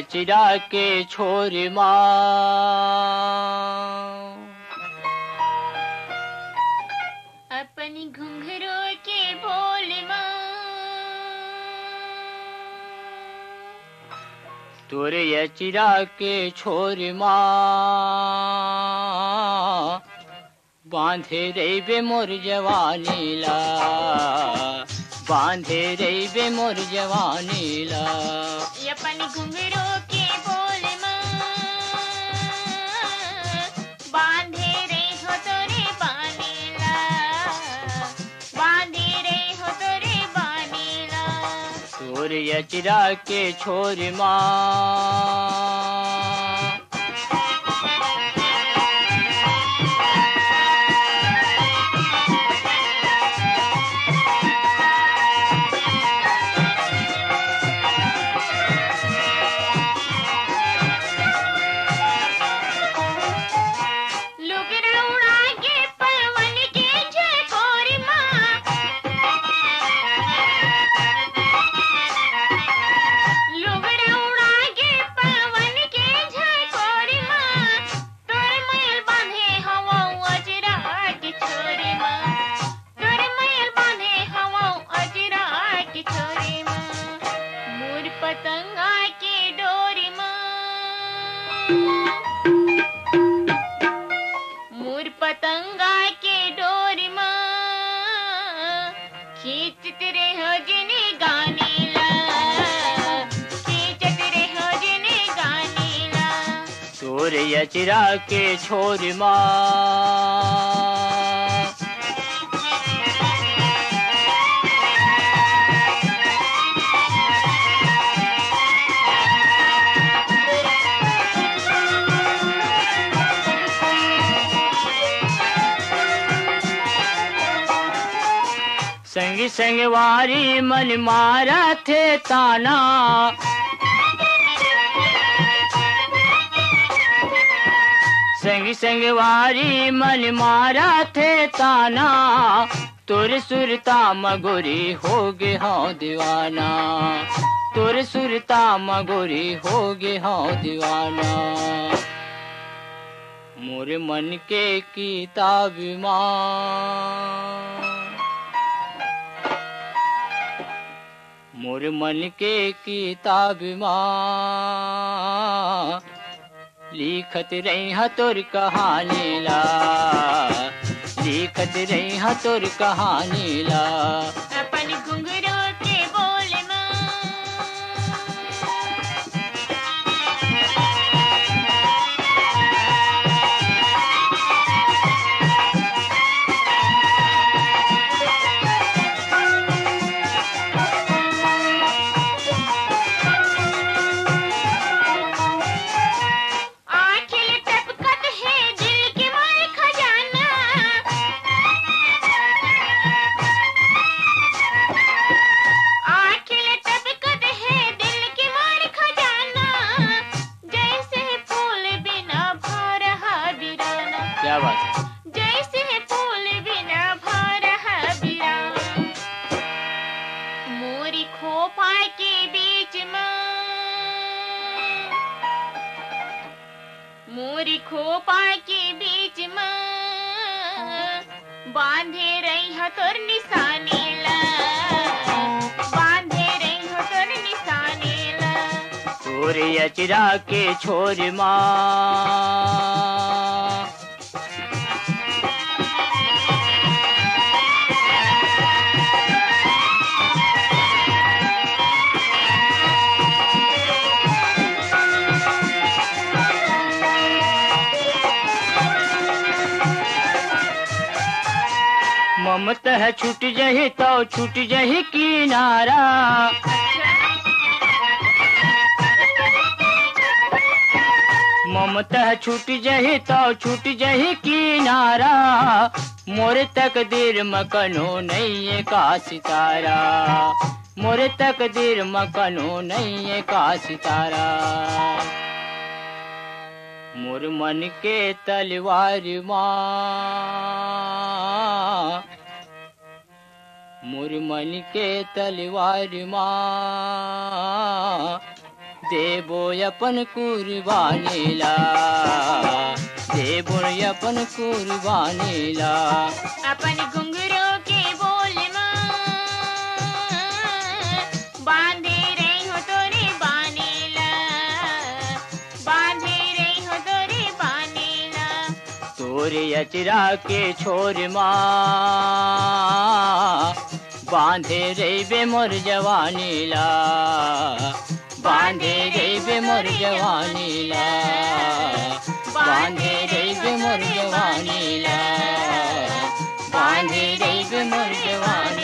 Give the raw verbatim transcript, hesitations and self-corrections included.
चिरा के छोरी माँ, अपनी घुंघरू के बोल माँ, तोरे चिरा के छोरी माँ, बांधे रही बे मोर जवानी ला, बांधे रही बे मोर जवानी ला। अपनी घुंघरू के बोल माँ, बांधे रही हो तोरे बानी ला, बांधे रही हो तोरे बानी ला। तोरे चिरा के छोरी माँ, पतंगा की डोरी माँ, मोर पतंगा की डोरी माँ, खींचत रहो जिने गाने ला, खींचत रहो जिने गाने ला। तोरे चिरा के छोरी माँ, संग संग वारी मन मारा थे ताना, संग संग वारी मन मारा थे ताना, तोर सुरता मगोरी हो गे हाँ दीवाना, तोर सुरता मगोरी हो गे हाँ दीवाना। मोर मन के किताब माँ, मोर मन के किताब माँ, लिखत रही हा तोर कहानी ला, लिखत रही हा तोर कहानी ला। अपन घुंघरू के बोल माँ, क्या बात है? जैसे फूल बिना भर बिरा, मोरी खोपा के बीच में, मोरी खोपा के बीच में, बांधे रही हो तोर निशानी ला, बांधे रही हो तोर निशानी ला। तोरे चिरा के छोरी माँ, ममता है छूट जही तो छूट जही किनारा, ममता है छूट जही तो छूट जही किनारा, मोरे तकदीर मकनो नहीं है का सितारा, मोरे तकदीर मकनो नहीं है का सितारा। मोर मन के तलवार माँ, मोर मन के तलवार माँ, देबो अपन कुर्बानीला, देबो अपन कुर्बानीला। अपन घुंघरू के बोल मां बांधे रही हो तोरे बानीला, बांधे रही हो तोरे बानीला। तोरे अचरा के छोर माँ बांधे रही मोर जवानीला, बांधे रही मोर जवानीला, बांधे रही मोर जवानीला, बांधे रही मोर जवानीला।